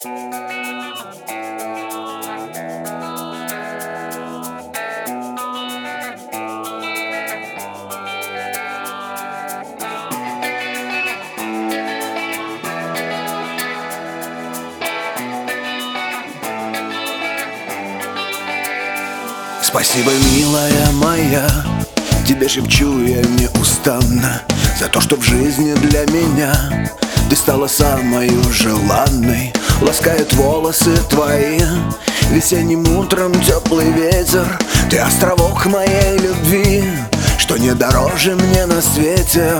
Спасибо, милая моя, тебе шепчу я неустанно, за то, что в жизни для меня ты стала самой желанной. Ласкают волосы твои весенним утром теплый ветер. Ты островок моей любви, что не дороже мне на свете.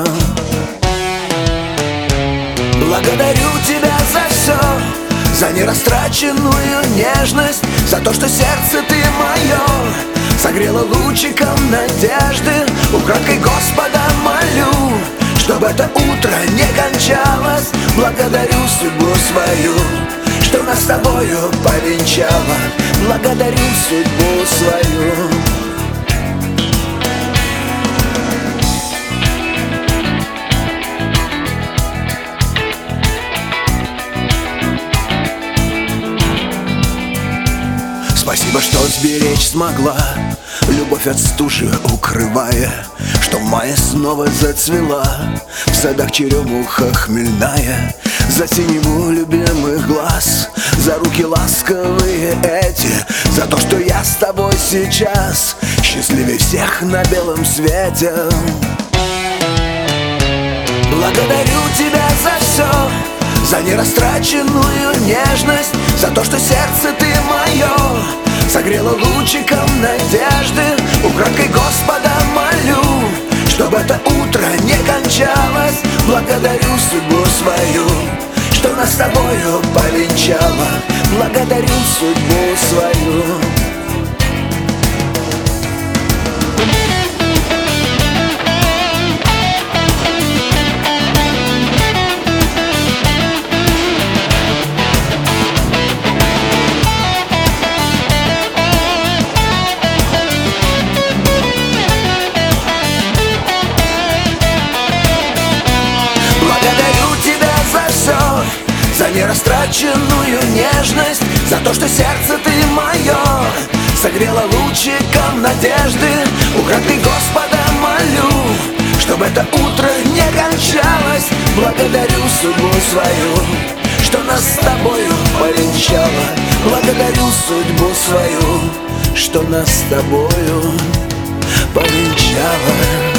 Благодарю тебя за все, за нерастраченную нежность, за то, что сердце ты мое согрело лучиком надежды. Украдкой Господа молю, чтобы это утро не кончалось. Благодарю судьбу свою, что нас с тобою повенчала. Благодарю судьбу свою. Спасибо, что сберечь смогла, любовь от стужи укрывая, что в мае снова зацвела в садах черемуха хмельная. За синеву любимых глаз, за руки ласковые эти, за то, что я с тобой сейчас счастливее всех на белом свете. Благодарю тебя за все, за нерастраченную нежность, за то, что сердце ты мое согрело лучиком надежды. Украдкой Господа молю, чтобы это утро не кончалось. Благодарю судьбу свою, что нас с тобою повенчала. Благодарю судьбу свою. За нерастраченную нежность, за то, что сердце ты мое согрело лучиком надежды. Украдкой Господа молю, чтобы это утро не кончалось. Благодарю судьбу свою, что нас с тобою повенчала. Благодарю судьбу свою, что нас с тобою повенчала.